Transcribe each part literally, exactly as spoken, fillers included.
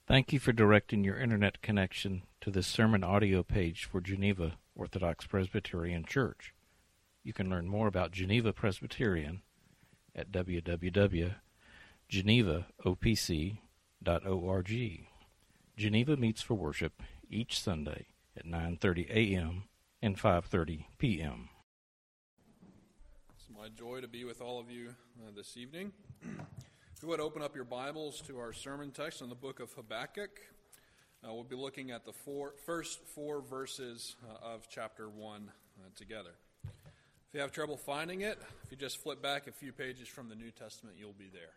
Thank you for directing your internet connection to this sermon audio page for Geneva Orthodox Presbyterian Church. You can learn more about Geneva Presbyterian at w w w dot geneva o p c dot org. Geneva meets for worship each Sunday at nine thirty a m and five thirty p m It's my joy to be with all of you uh, this evening. If you would open up your Bibles to our sermon text in the book of Habakkuk. Uh, we'll be looking at the four, first four verses uh, of chapter one uh, together. If you have trouble finding it, if you just flip back a few pages from the New Testament, you'll be there.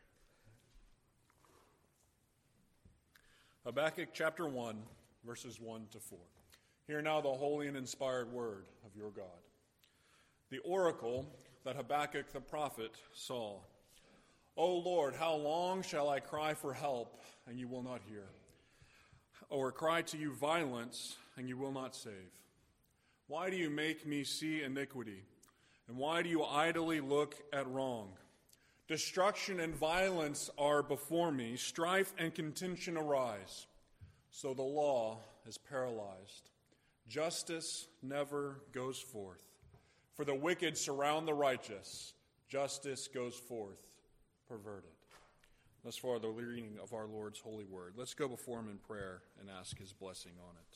Habakkuk chapter one, verses one to four. Hear now the holy and inspired word of your God. The oracle that Habakkuk the prophet saw. O Lord, how long shall I cry for help, and you will not hear? Or cry to you violence, and you will not save? Why do you make me see iniquity? And why do you idly look at wrong? Destruction and violence are before me. Strife and contention arise. So the law is paralyzed. Justice never goes forth. For the wicked surround the righteous. Justice goes forth perverted. Thus far, the reading of our Lord's holy word. Let's go before him in prayer and ask his blessing on it.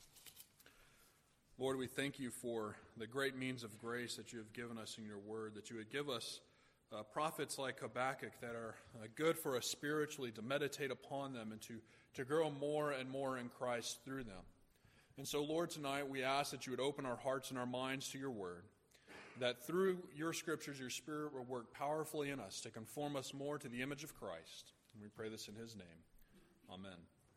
Lord, we thank you for the great means of grace that you have given us in your word, that you would give us uh, prophets like Habakkuk that are uh, good for us spiritually, to meditate upon them and to, to grow more and more in Christ through them. And so, Lord, tonight we ask that you would open our hearts and our minds to your word, that through your scriptures, your Spirit will work powerfully in us to conform us more to the image of Christ. And we pray this in his name. Amen.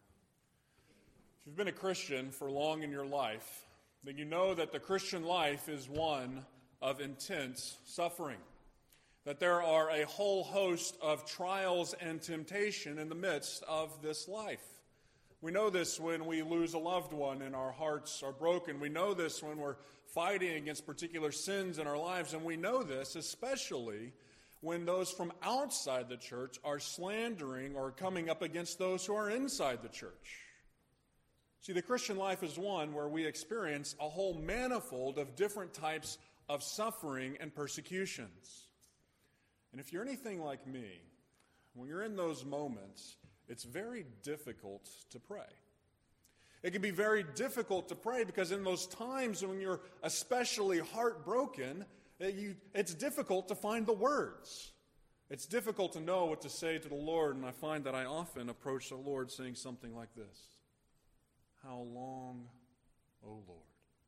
If you've been a Christian for long in your life, then you know that the Christian life is one of intense suffering, that there are a whole host of trials and temptation in the midst of this life. We know this when we lose a loved one and our hearts are broken. We know this when we're fighting against particular sins in our lives. And we know this especially when those from outside the church are slandering or coming up against those who are inside the church. See, the Christian life is one where we experience a whole manifold of different types of suffering and persecutions. And if you're anything like me, when you're in those moments, it's very difficult to pray. It can be very difficult to pray because in those times when you're especially heartbroken, you, it's difficult to find the words. It's difficult to know what to say to the Lord, and I find that I often approach the Lord saying something like this. How long, O Lord?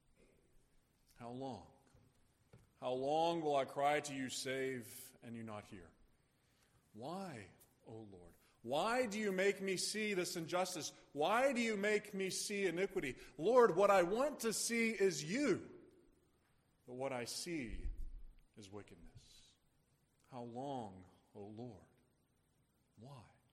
How long? How long will I cry to you, save, and you not hear? Why, O Lord? Why do you make me see this injustice? Why do you make me see iniquity? Lord, what I want to see is you, but what I see is wickedness. How long, O Lord? Why?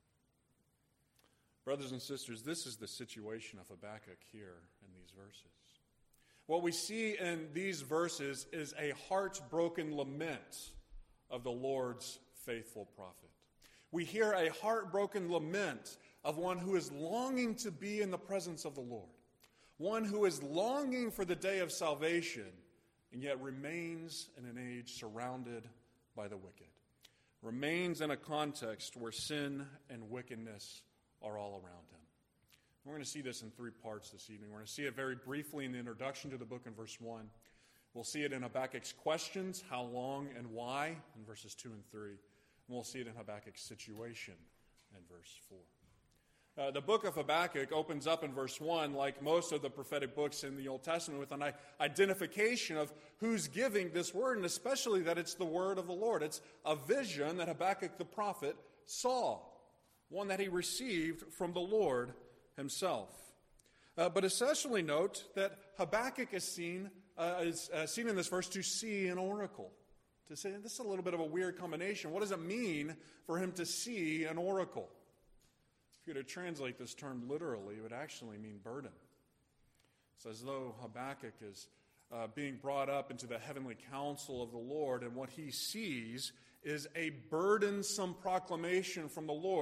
Brothers and sisters, this is the situation of Habakkuk here in these verses. What we see in these verses is a heartbroken lament of the Lord's faithful prophet. We hear a heartbroken lament of one who is longing to be in the presence of the Lord, one who is longing for the day of salvation, and yet remains in an age surrounded by the wicked, remains in a context where sin and wickedness are all around him. We're going to see this in three parts this evening. We're going to see it very briefly in the introduction to the book in verse one. We'll see it in Habakkuk's questions, how long and why, in verses two and three. And we'll see it in Habakkuk's situation in verse four. Uh, the book of Habakkuk opens up in verse one, like most of the prophetic books in the Old Testament, with an identification of who's giving this word, and especially that it's the word of the Lord. It's a vision that Habakkuk the prophet saw, one that he received from the Lord himself. Uh, but essentially note that Habakkuk is seen, uh, is uh, seen in this verse to see an oracle. To say, this is a little bit of a weird combination. What does it mean for him to see an oracle? If you were to translate this term literally, it would actually mean burden. It's as though Habakkuk is uh, being brought up into the heavenly council of the Lord, and what he sees is a burdensome proclamation from the Lord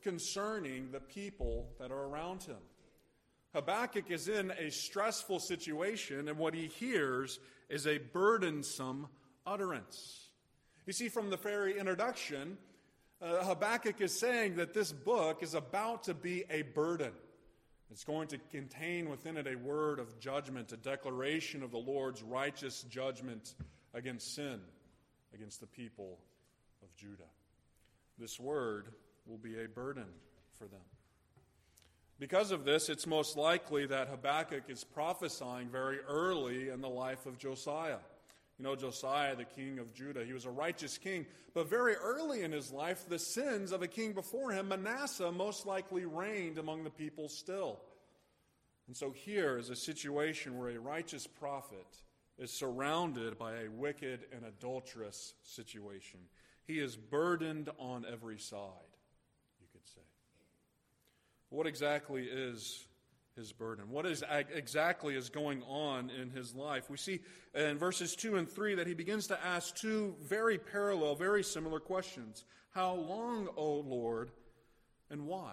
concerning the people that are around him. Habakkuk is in a stressful situation, and what he hears is a burdensome utterance. You see, from the very introduction, uh, Habakkuk is saying that this book is about to be a burden. It's going to contain within it a word of judgment, a declaration of the Lord's righteous judgment against sin, against the people of Judah. This word will be a burden for them. Because of this, it's most likely that Habakkuk is prophesying very early in the life of Josiah. You know, Josiah, the king of Judah, he was a righteous king, but very early in his life, the sins of a king before him, Manasseh, most likely reigned among the people still. And so here is a situation where a righteous prophet is surrounded by a wicked and adulterous situation. He is burdened on every side, you could say. What exactly is his burden? What is exactly is going on in his life? We see in verses two and three that he begins to ask two very parallel, very similar questions. How long, O Lord, and why?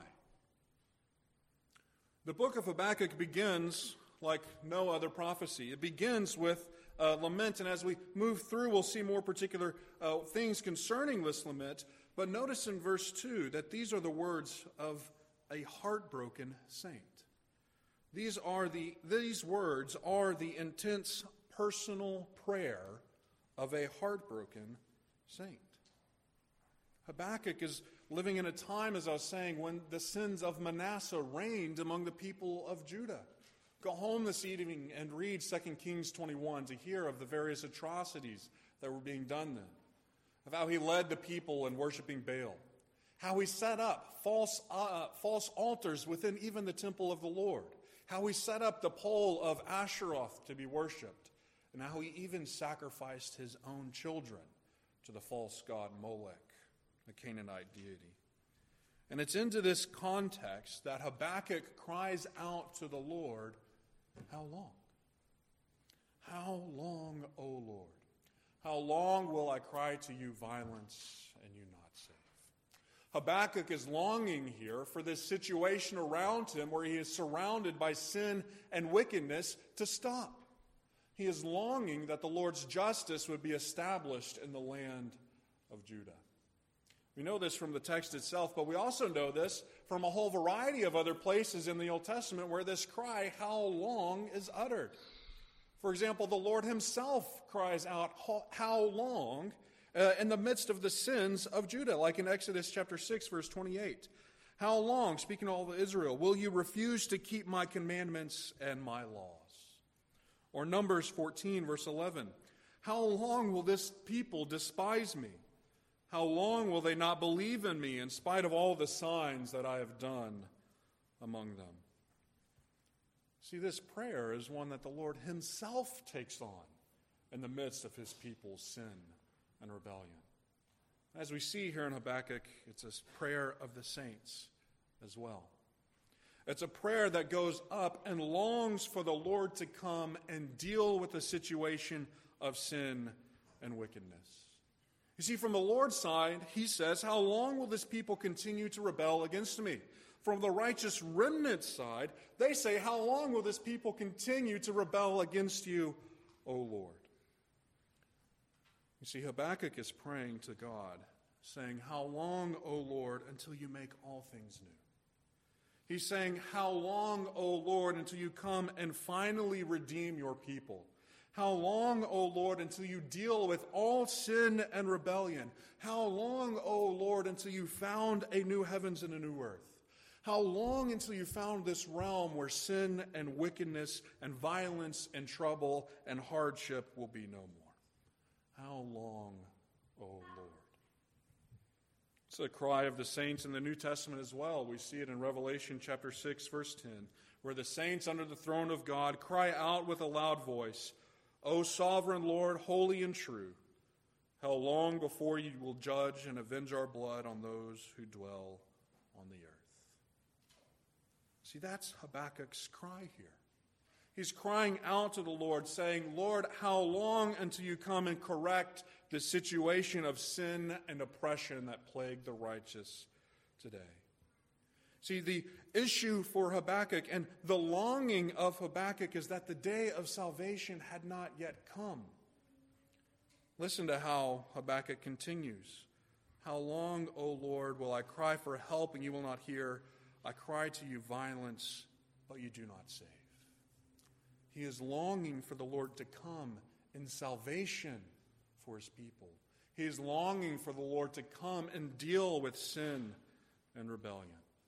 The book of Habakkuk begins like no other prophecy. It begins with uh, lament, and as we move through, we'll see more particular uh, things concerning this lament. But notice in verse two that these are the words of a heartbroken saint. These are the these words are the intense personal prayer of a heartbroken saint. Habakkuk is living in a time, as I was saying, when the sins of Manasseh reigned among the people of Judah. Go home this evening and read Second Kings twenty-one to hear of the various atrocities that were being done then, of how he led the people in worshiping Baal, how he set up false, uh, false altars within even the temple of the Lord, how he set up the pole of Asheroth to be worshipped, and how he even sacrificed his own children to the false god Molech, the Canaanite deity. And it's into this context that Habakkuk cries out to the Lord, how long? How long, O Lord? How long will I cry to you violence and you not save? Habakkuk is longing here for this situation around him where he is surrounded by sin and wickedness to stop. He is longing that the Lord's justice would be established in the land of Judah. We know this from the text itself, but we also know this from a whole variety of other places in the Old Testament where this cry, how long, is uttered. For example, the Lord himself cries out, how long, uh, in the midst of the sins of Judah, like in Exodus chapter six, verse twenty-eight. How long, speaking to all of Israel, will you refuse to keep my commandments and my laws? Or Numbers fourteen, verse eleven. How long will this people despise me? How long will they not believe in me in spite of all the signs that I have done among them? See, this prayer is one that the Lord himself takes on in the midst of his people's sin and rebellion. As we see here in Habakkuk, it's a prayer of the saints as well. It's a prayer that goes up and longs for the Lord to come and deal with the situation of sin and wickedness. You see, from the Lord's side, he says, how long will this people continue to rebel against me? From the righteous remnant side, they say, how long will this people continue to rebel against you, O Lord? You see, Habakkuk is praying to God, saying, how long, O Lord, until you make all things new? He's saying, how long, O Lord, until you come and finally redeem your people? How long, O Lord, until you deal with all sin and rebellion? How long, O Lord, until you found a new heavens and a new earth? How long until you found this realm where sin and wickedness and violence and trouble and hardship will be no more? How long, O Lord? It's a cry of the saints in the New Testament as well. We see it in Revelation chapter six, verse ten, where the saints under the throne of God cry out with a loud voice, O sovereign Lord, holy and true, how long before you will judge and avenge our blood on those who dwell on the earth? See, that's Habakkuk's cry here. He's crying out to the Lord, saying, Lord, how long until you come and correct the situation of sin and oppression that plague the righteous today? See, the issue for Habakkuk and the longing of Habakkuk is that the day of salvation had not yet come. Listen to how Habakkuk continues. How long, O Lord, will I cry for help and you will not hear? I cry to you violence, but you do not save. He is longing for the Lord to come in salvation for his people. He is longing for the Lord to come and deal with sin and rebellion.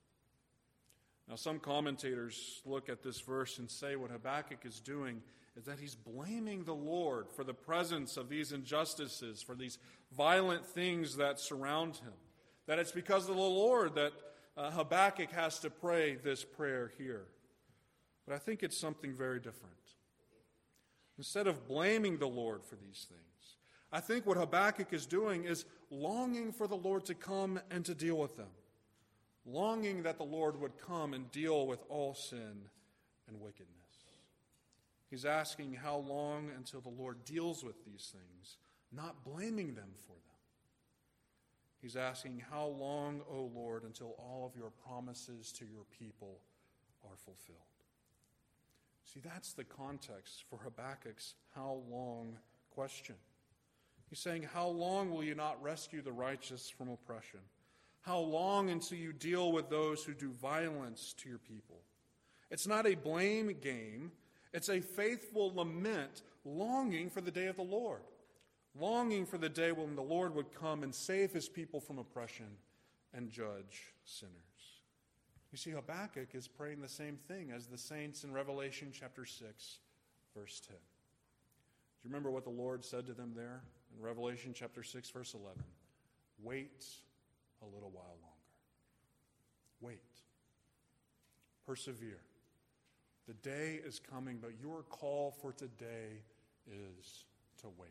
Now, some commentators look at this verse and say what Habakkuk is doing is that he's blaming the Lord for the presence of these injustices, for these violent things that surround him. That it's because of the Lord that uh, Habakkuk has to pray this prayer here. But I think it's something very different. Instead of blaming the Lord for these things, I think what Habakkuk is doing is longing for the Lord to come and to deal with them. Longing that the Lord would come and deal with all sin and wickedness. He's asking how long until the Lord deals with these things, not blaming them for them. He's asking how long, O Lord, until all of your promises to your people are fulfilled. See, that's the context for Habakkuk's how long question. He's saying, how long will you not rescue the righteous from oppression? How long until you deal with those who do violence to your people? It's not a blame game. It's a faithful lament, longing for the day of the Lord. Longing for the day when the Lord would come and save his people from oppression and judge sinners. You see, Habakkuk is praying the same thing as the saints in Revelation chapter six, verse ten. Do you remember what the Lord said to them there in Revelation chapter six, verse eleven? Wait a little while longer. Wait. Persevere. The day is coming, but your call for today is to wait.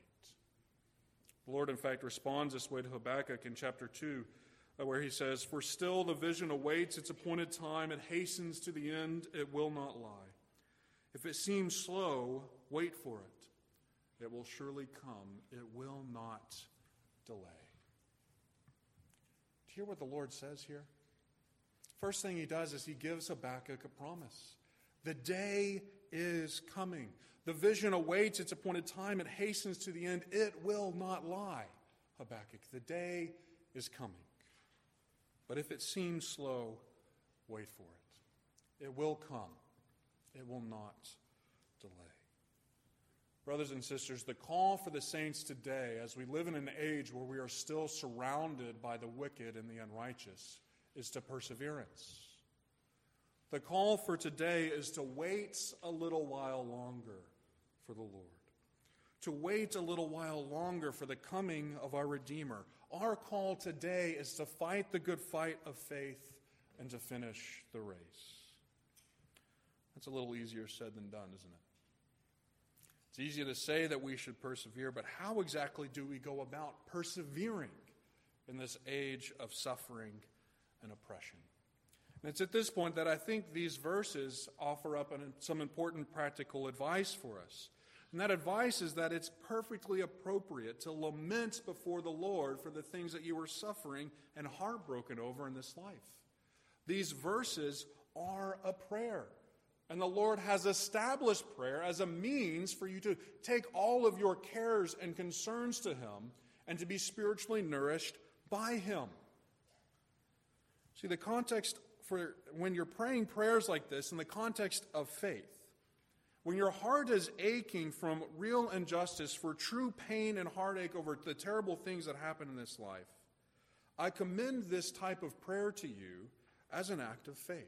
The Lord, in fact, responds this way to Habakkuk in chapter two, where he says, for still the vision awaits its appointed time. It hastens to the end. It will not lie. If it seems slow, wait for it. It will surely come. It will not delay. Do you hear what the Lord says here? First thing he does is he gives Habakkuk a promise. The day is coming. The vision awaits its appointed time. It hastens to the end. It will not lie, Habakkuk. The day is coming. But if it seems slow, wait for it. It will come. It will not delay. Brothers and sisters, the call for the saints today, as we live in an age where we are still surrounded by the wicked and the unrighteous, is to perseverance. The call for today is to wait a little while longer for the Lord. To wait a little while longer for the coming of our Redeemer. Our call today is to fight the good fight of faith and to finish the race. That's a little easier said than done, isn't it? It's easy to say that we should persevere, but how exactly do we go about persevering in this age of suffering and oppression? And it's at this point that I think these verses offer up an, some important practical advice for us. And that advice is that it's perfectly appropriate to lament before the Lord for the things that you are suffering and heartbroken over in this life. These verses are a prayer. And the Lord has established prayer as a means for you to take all of your cares and concerns to Him and to be spiritually nourished by Him. See, the context for when you're praying prayers like this in the context of faith, when your heart is aching from real injustice, for true pain and heartache over the terrible things that happen in this life, I commend this type of prayer to you as an act of faith.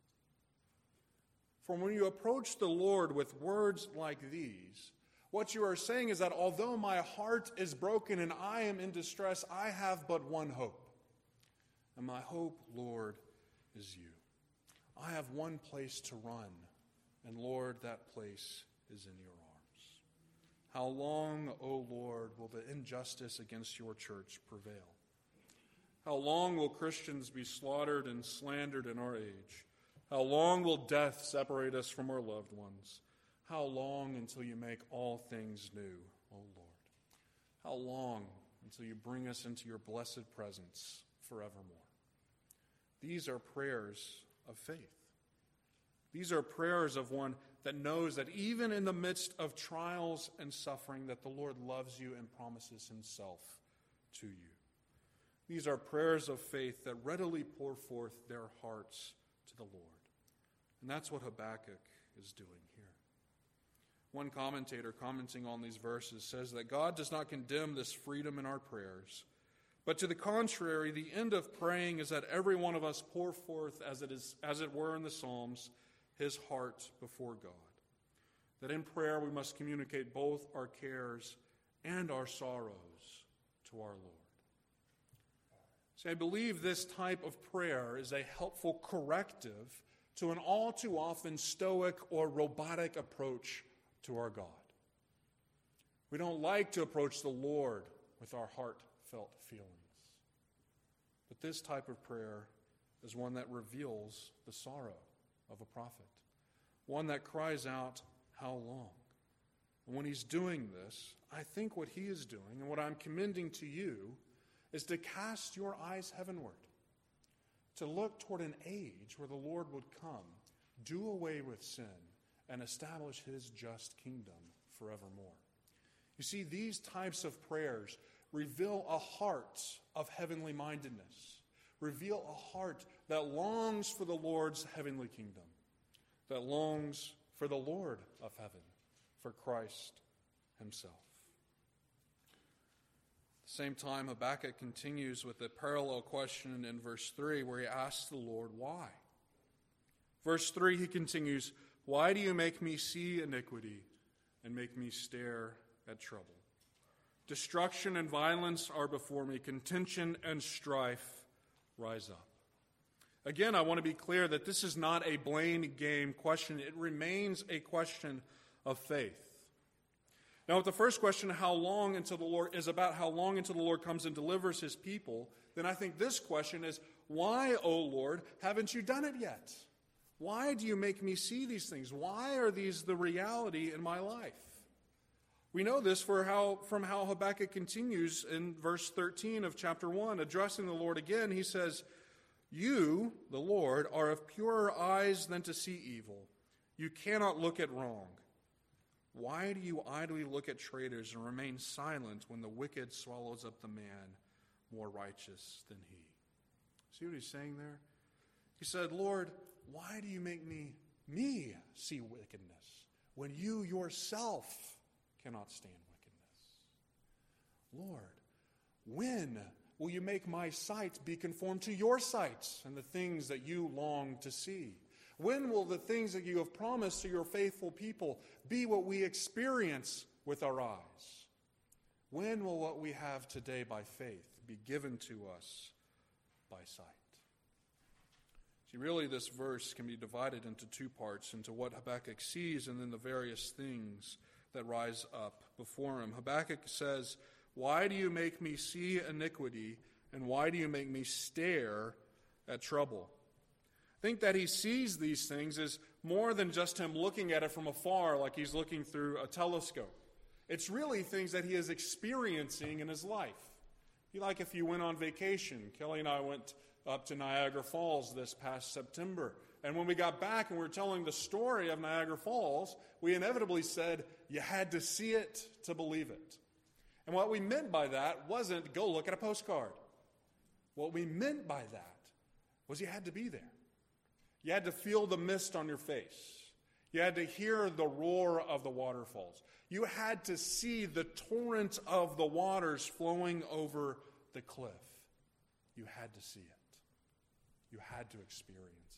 For when you approach the Lord with words like these, what you are saying is that although my heart is broken and I am in distress, I have but one hope. And my hope, Lord, is you. I have one place to run, and Lord, that place is in your arms. How long, O Lord, will the injustice against your church prevail? How long will Christians be slaughtered and slandered in our age? How long will death separate us from our loved ones? How long until you make all things new, O Lord? How long until you bring us into your blessed presence forevermore? These are prayers of faith. These are prayers of one that knows that even in the midst of trials and suffering, that the Lord loves you and promises himself to you. These are prayers of faith that readily pour forth their hearts to the Lord. And that's what Habakkuk is doing here. One commentator commenting on these verses says that God does not condemn this freedom in our prayers, but to the contrary, the end of praying is that every one of us pour forth, as it is, as it were in the Psalms, his heart before God. That in prayer we must communicate both our cares and our sorrows to our Lord. See, I believe this type of prayer is a helpful corrective to an all too often stoic or robotic approach to our God. We don't like to approach the Lord with our heartfelt feelings. But this type of prayer is one that reveals the sorrow of a prophet, one that cries out, "How long?" And when he's doing this, I think what he is doing, and what I'm commending to you, is to cast your eyes heavenward, to look toward an age where the Lord would come, do away with sin, and establish his just kingdom forevermore. You see, these types of prayers reveal a heart of heavenly mindedness, reveal a heart that longs for the Lord's heavenly kingdom, that longs for the Lord of heaven, for Christ himself. At the same time, Habakkuk continues with a parallel question in verse three, where he asks the Lord, why? Verse three, he continues, "Why do you make me see iniquity and make me stare at trouble? Destruction and violence are before me. Contention and strife rise up." Again, I want to be clear that this is not a blame game question. It remains a question of faith. Now, if the first question, how long until the Lord, is about how long until the Lord comes and delivers his people, then I think this question is, why, O Lord, haven't you done it yet? Why do you make me see these things? Why are these the reality in my life? We know this for how, from how Habakkuk continues in verse thirteen of chapter one. Addressing the Lord again, he says, "You, the Lord, are of purer eyes than to see evil. You cannot look at wrong. Why do you idly look at traitors and remain silent when the wicked swallows up the man more righteous than he?" See what he's saying there? He said, "Lord, why do you make me, me see wickedness when you yourself cannot stand wickedness? Lord, when will you make my sight be conformed to your sight and the things that you long to see? When will the things that you have promised to your faithful people be what we experience with our eyes? When will what we have today by faith be given to us by sight?" See, really, this verse can be divided into two parts, into what Habakkuk sees and then the various things that rise up before him. Habakkuk says, "Why do you make me see iniquity, and why do you make me stare at trouble?" I think that he sees these things is more than just him looking at it from afar like he's looking through a telescope. It's really things that he is experiencing in his life. It'd be like if you went on vacation. Kelly and I went up to Niagara Falls this past September. And when we got back and we were telling the story of Niagara Falls, we inevitably said, you had to see it to believe it. And what we meant by that wasn't go look at a postcard. What we meant by that was you had to be there. You had to feel the mist on your face. You had to hear the roar of the waterfalls. You had to see the torrent of the waters flowing over the cliff. You had to see it. You had to experience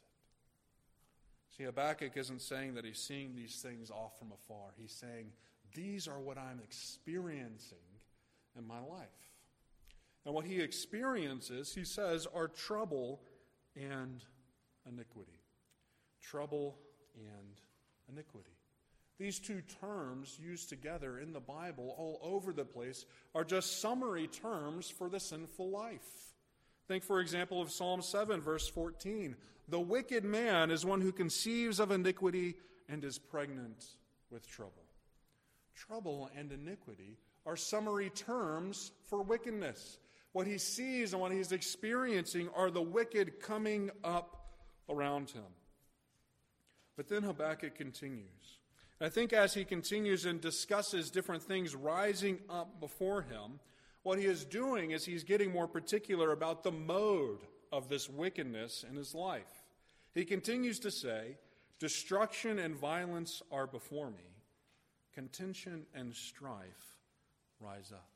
it. See, Habakkuk isn't saying that he's seeing these things off from afar. He's saying, these are what I'm experiencing in my life. And what he experiences, he says, are trouble and iniquity. Trouble and iniquity. These two terms used together in the Bible all over the place are just summary terms for the sinful life. Think, for example, of Psalm seven, verse fourteen. The wicked man is one who conceives of iniquity and is pregnant with trouble. Trouble and iniquity are summary terms for wickedness. What he sees and what he's experiencing are the wicked coming up around him. But then Habakkuk continues. And I think as he continues and discusses different things rising up before him, what he is doing is he's getting more particular about the mode of this wickedness in his life. He continues to say, destruction and violence are before me. Contention and strife rise up.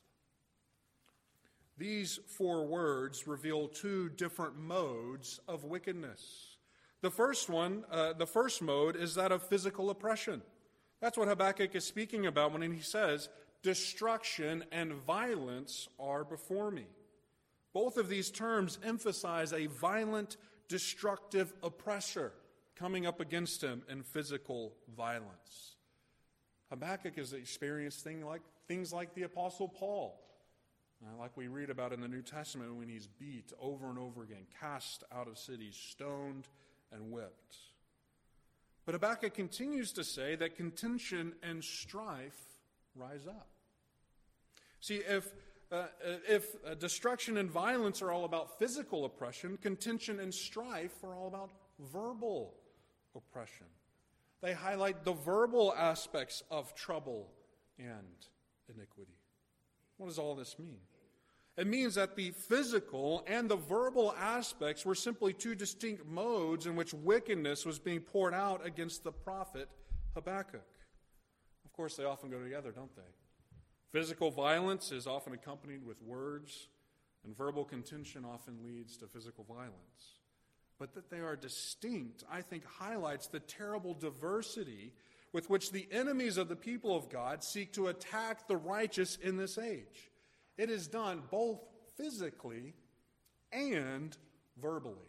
These four words reveal two different modes of wickedness. The first one, uh, the first mode is that of physical oppression. That's what Habakkuk is speaking about when he says, destruction and violence are before me. Both of these terms emphasize a violent, destructive oppressor coming up against him in physical violence. Habakkuk has experienced things like, things like the Apostle Paul, uh, like we read about in the New Testament when he's beat over and over again, cast out of cities, stoned and whipped. But Habakkuk continues to say that contention and strife rise up. See, if uh, if uh, destruction and violence are all about physical oppression, contention and strife are all about verbal oppression. They highlight the verbal aspects of trouble and iniquity. What does all this mean? It means that the physical and the verbal aspects were simply two distinct modes in which wickedness was being poured out against the prophet Habakkuk. Of course, they often go together, don't they? Physical violence is often accompanied with words, and verbal contention often leads to physical violence. But that they are distinct, I think, highlights the terrible diversity with which the enemies of the people of God seek to attack the righteous in this age. It is done both physically and verbally.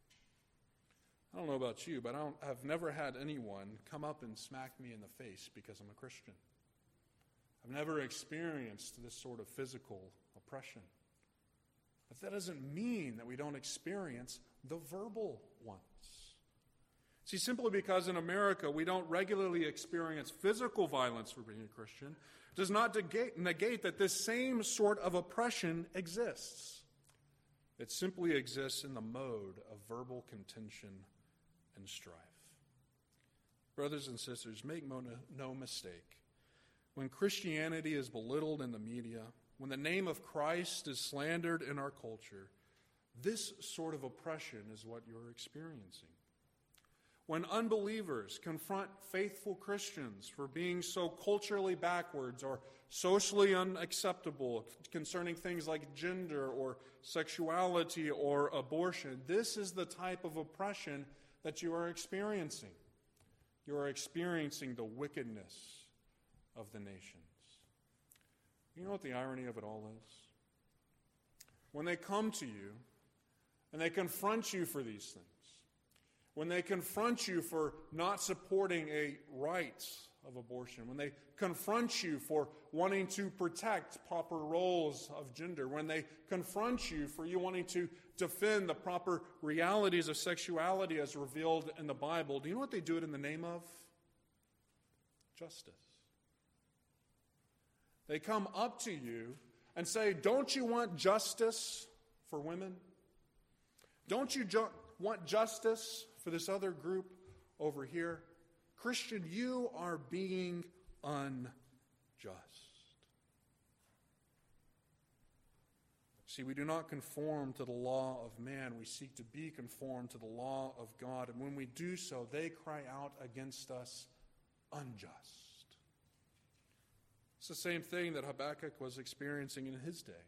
I don't know about you, but I don't, I've never had anyone come up and smack me in the face because I'm a Christian. I've never experienced this sort of physical oppression. But that doesn't mean that we don't experience the verbal ones. See, simply because in America we don't regularly experience physical violence for being a Christian does not negate, negate that this same sort of oppression exists. It simply exists in the mode of verbal contention and strife. Brothers and sisters, make no mistake. When Christianity is belittled in the media, when the name of Christ is slandered in our culture, this sort of oppression is what you're experiencing. When unbelievers confront faithful Christians for being so culturally backwards or socially unacceptable concerning things like gender or sexuality or abortion, this is the type of oppression that you are experiencing. You are experiencing the wickedness of the nations. You know what the irony of it all is? When they come to you and they confront you for these things, when they confront you for not supporting a right of abortion, when they confront you for wanting to protect proper roles of gender, when they confront you for you wanting to defend the proper realities of sexuality as revealed in the Bible, do you know what they do it in the name of? Justice. They come up to you and say, don't you want justice for women? Don't you ju- want justice for this other group over here? Christian, you are being unjust. See, we do not conform to the law of man. We seek to be conformed to the law of God. And when we do so, they cry out against us, unjust. It's the same thing that Habakkuk was experiencing in his day.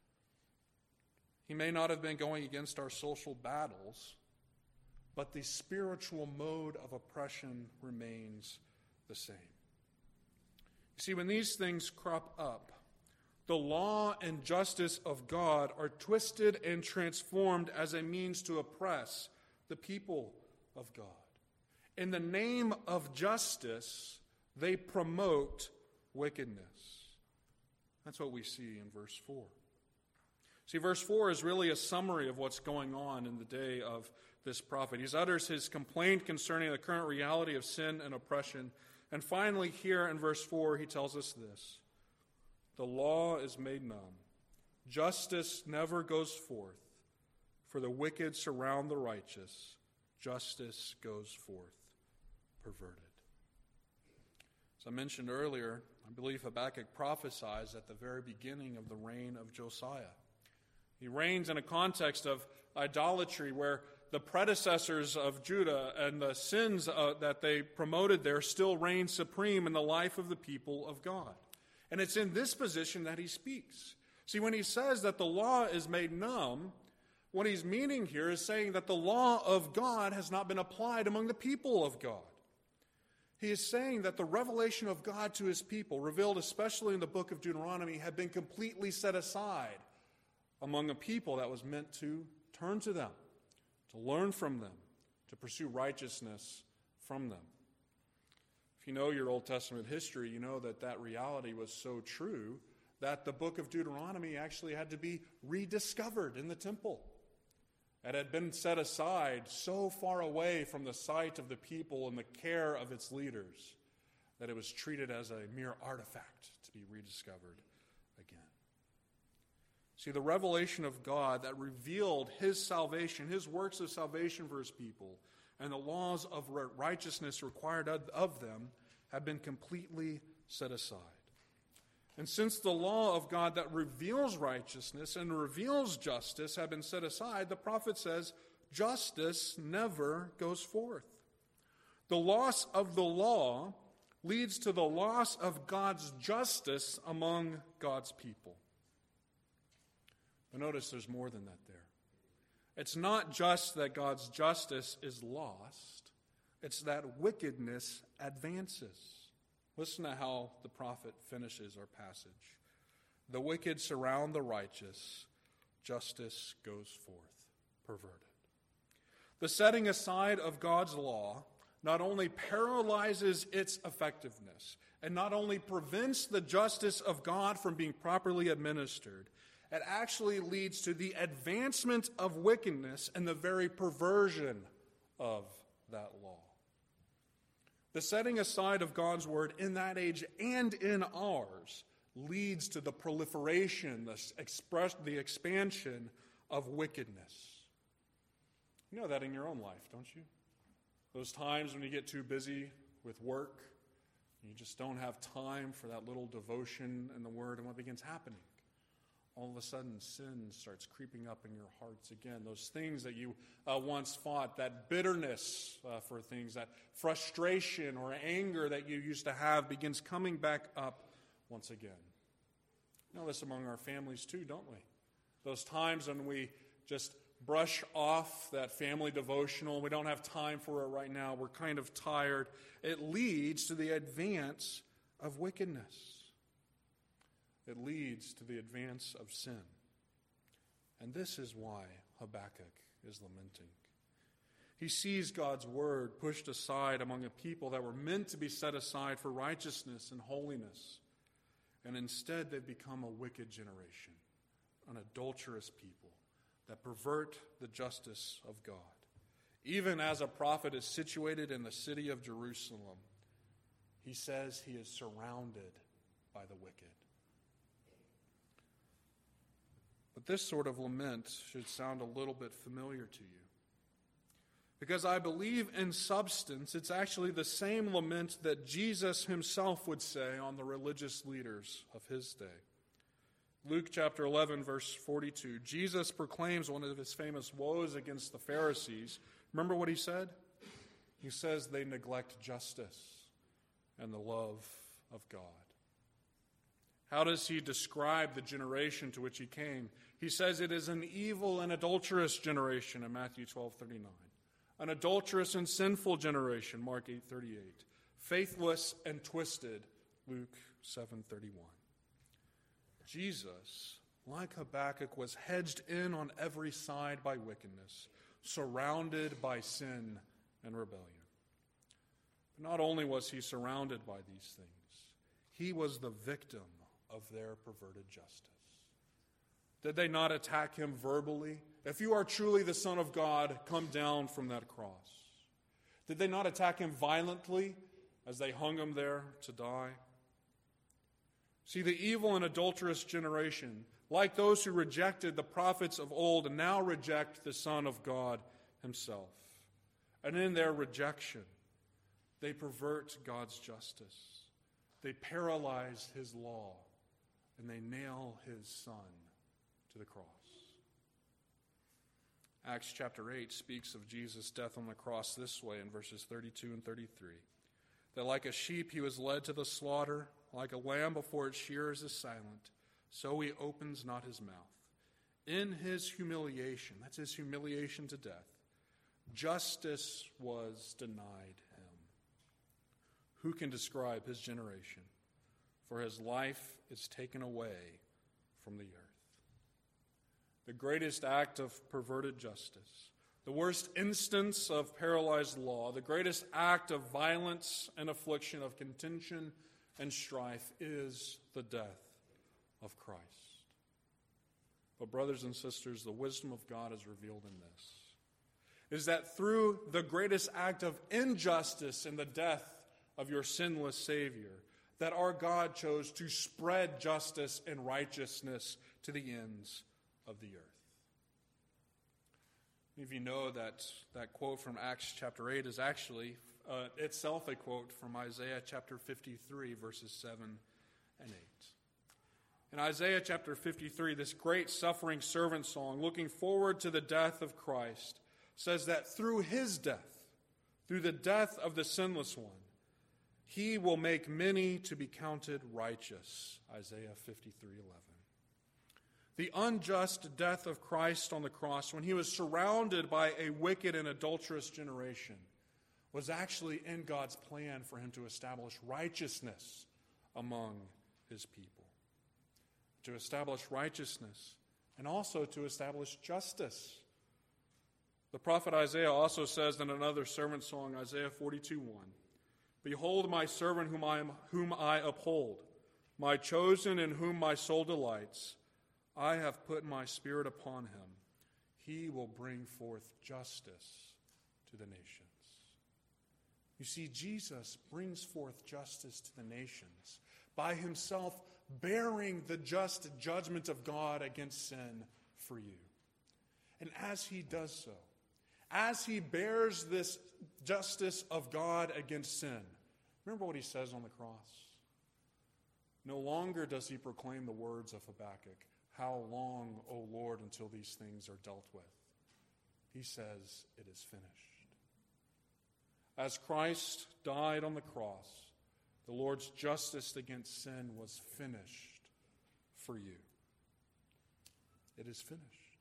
He may not have been going against our social battles, but the spiritual mode of oppression remains the same. You see, when these things crop up, the law and justice of God are twisted and transformed as a means to oppress the people of God. In the name of justice, they promote wickedness. That's what we see in verse four. See, verse four is really a summary of what's going on in the day of this prophet. He utters his complaint concerning the current reality of sin and oppression. And finally, here in verse four, he tells us this: the law is made numb, Justice never goes forth, for the wicked surround the righteous. Justice goes forth perverted. As I mentioned earlier, I believe Habakkuk prophesies at the very beginning of the reign of Josiah. He reigns in a context of idolatry where the predecessors of Judah and the sins uh, that they promoted there still reign supreme in the life of the people of God. And it's in this position that he speaks. See, when he says that the law is made numb, what he's meaning here is saying that the law of God has not been applied among the people of God. He is saying that the revelation of God to his people, revealed especially in the book of Deuteronomy, had been completely set aside among a people that was meant to turn to them, to learn from them, to pursue righteousness from them. If you know your Old Testament history, you know that that reality was so true that the book of Deuteronomy actually had to be rediscovered in the temple. It had been set aside so far away from the sight of the people and the care of its leaders that it was treated as a mere artifact to be rediscovered again. See, the revelation of God that revealed his salvation, his works of salvation for his people, and the laws of righteousness required of them have been completely set aside. And since the law of God that reveals righteousness and reveals justice have been set aside, the prophet says, justice never goes forth. The loss of the law leads to the loss of God's justice among God's people. But notice there's more than that there. It's not just that God's justice is lost, it's that wickedness advances. Listen to how the prophet finishes our passage. The wicked surround the righteous, justice goes forth perverted. The setting aside of God's law not only paralyzes its effectiveness and not only prevents the justice of God from being properly administered, it actually leads to the advancement of wickedness and the very perversion of that law. The setting aside of God's word in that age and in ours leads to the proliferation, the, express, the expansion of wickedness. You know that in your own life, don't you? Those times when you get too busy with work, you just don't have time for that little devotion in the word, and what begins happening? All of a sudden, sin starts creeping up in your hearts again. Those things that you uh, once fought, that bitterness uh, for things, that frustration or anger that you used to have begins coming back up once again. You know this among our families too, don't we? Those times when we just brush off that family devotional, we don't have time for it right now, we're kind of tired. It leads to the advance of wickedness. It leads to the advance of sin. And this is why Habakkuk is lamenting. He sees God's word pushed aside among a people that were meant to be set aside for righteousness and holiness. And instead they've become a wicked generation, an adulterous people that pervert the justice of God. Even as a prophet is situated in the city of Jerusalem, he says he is surrounded by the wicked. But this sort of lament should sound a little bit familiar to you. Because I believe in substance, it's actually the same lament that Jesus himself would say on the religious leaders of his day. Luke chapter eleven, verse forty-two, Jesus proclaims one of his famous woes against the Pharisees. Remember what he said? He says they neglect justice and the love of God. How does he describe the generation to which he came? He says it is an evil and adulterous generation in Matthew twelve thirty-nine. An adulterous and sinful generation, Mark eight thirty-eight. Faithless and twisted, Luke seven thirty-one. Jesus, like Habakkuk, was hedged in on every side by wickedness, surrounded by sin and rebellion. But not only was he surrounded by these things, he was the victim of their perverted justice. Did they not attack him verbally? If you are truly the Son of God, come down from that cross. Did they not attack him violently as they hung him there to die? See, the evil and adulterous generation like those who rejected the prophets of old and now reject the Son of God himself. And in their rejection, they pervert God's justice. They paralyze his law, and they nail his Son to the cross. Acts chapter eight speaks of Jesus' death on the cross this way in verses thirty-two and thirty-three. That like a sheep he was led to the slaughter, like a lamb before its shearers is silent, so he opens not his mouth. In his humiliation, that's his humiliation to death, justice was denied him. Who can describe his generation? For his life is taken away from the earth. The greatest act of perverted justice, the worst instance of paralyzed law, the greatest act of violence and affliction, of contention and strife is the death of Christ. But brothers and sisters, the wisdom of God is revealed in this, is that through the greatest act of injustice in the death of your sinless Savior, that our God chose to spread justice and righteousness to the ends of the earth. Many of you know that that quote from Acts chapter eight is actually uh, itself a quote from Isaiah chapter fifty-three, verses seven and eight. In Isaiah chapter fifty-three, this great suffering servant song, looking forward to the death of Christ, says that through his death, through the death of the sinless one, he will make many to be counted righteous. Isaiah fifty-three eleven. The unjust death of Christ on the cross, when he was surrounded by a wicked and adulterous generation, was actually in God's plan for him to establish righteousness among his people. To establish righteousness and also to establish justice. The prophet Isaiah also says in another servant song, Isaiah forty-two one, "Behold my servant whom I, am, whom I uphold, my chosen in whom my soul delights. I have put my spirit upon him. He will bring forth justice to the nations." You see, Jesus brings forth justice to the nations by himself bearing the just judgment of God against sin for you. And as he does so, as he bears this justice of God against sin, remember what he says on the cross? No longer does he proclaim the words of Habakkuk, "How long, O Lord, until these things are dealt with?" He says, "It is finished." As Christ died on the cross, the Lord's justice against sin was finished for you. It is finished.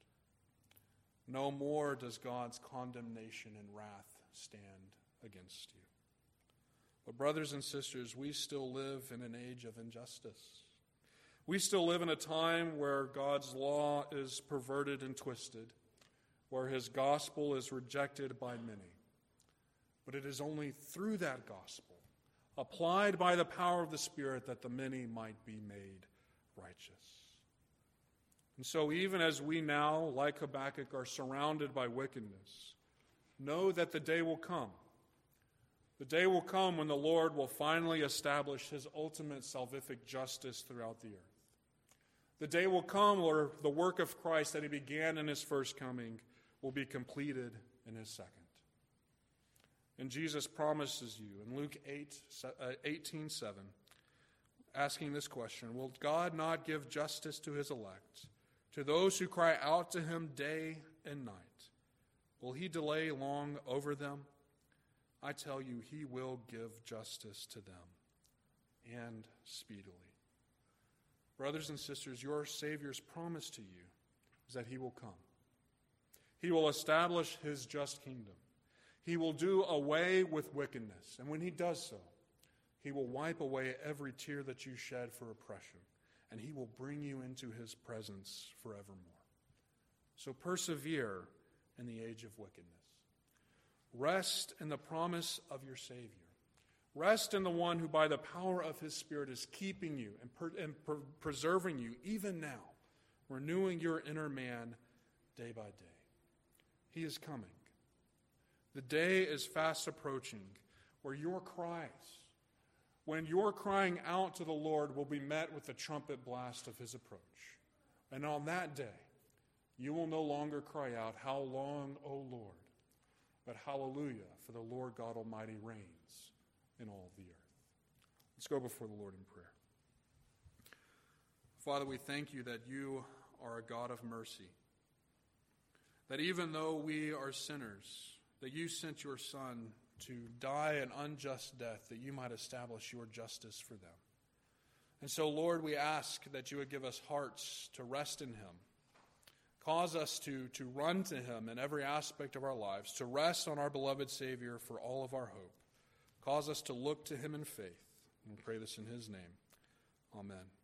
No more does God's condemnation and wrath stand against you. But brothers and sisters, we still live in an age of injustice. We still live in a time where God's law is perverted and twisted, where his gospel is rejected by many. But it is only through that gospel, applied by the power of the Spirit, that the many might be made righteous. And so even as we now, like Habakkuk, are surrounded by wickedness, know that the day will come. The day will come when the Lord will finally establish his ultimate salvific justice throughout the earth. The day will come where the work of Christ that he began in his first coming will be completed in his second. And Jesus promises you in Luke eight, eighteen seven, asking this question, "Will God not give justice to his elect, to those who cry out to him day and night? Will he delay long over them? I tell you, he will give justice to them, and speedily." Brothers and sisters, your Savior's promise to you is that he will come. He will establish his just kingdom. He will do away with wickedness. And when he does so, he will wipe away every tear that you shed for oppression. And he will bring you into his presence forevermore. So persevere in the age of wickedness. Rest in the promise of your Savior. Rest in the one who by the power of his Spirit is keeping you and, per- and per- preserving you even now, renewing your inner man day by day. He is coming. The day is fast approaching where your cries, when your crying out to the Lord, will be met with the trumpet blast of his approach. And on that day, you will no longer cry out, "How long, O Lord?" But hallelujah, for the Lord God Almighty reigns in all the earth. Let's go before the Lord in prayer. Father, we thank you that you are a God of mercy. That even though we are sinners, that you sent your Son to die an unjust death, that you might establish your justice for them. And so, Lord, we ask that you would give us hearts to rest in him. Cause us to, to run to him in every aspect of our lives, to rest on our beloved Savior for all of our hope. Cause us to look to him in faith. And we pray this in his name. Amen.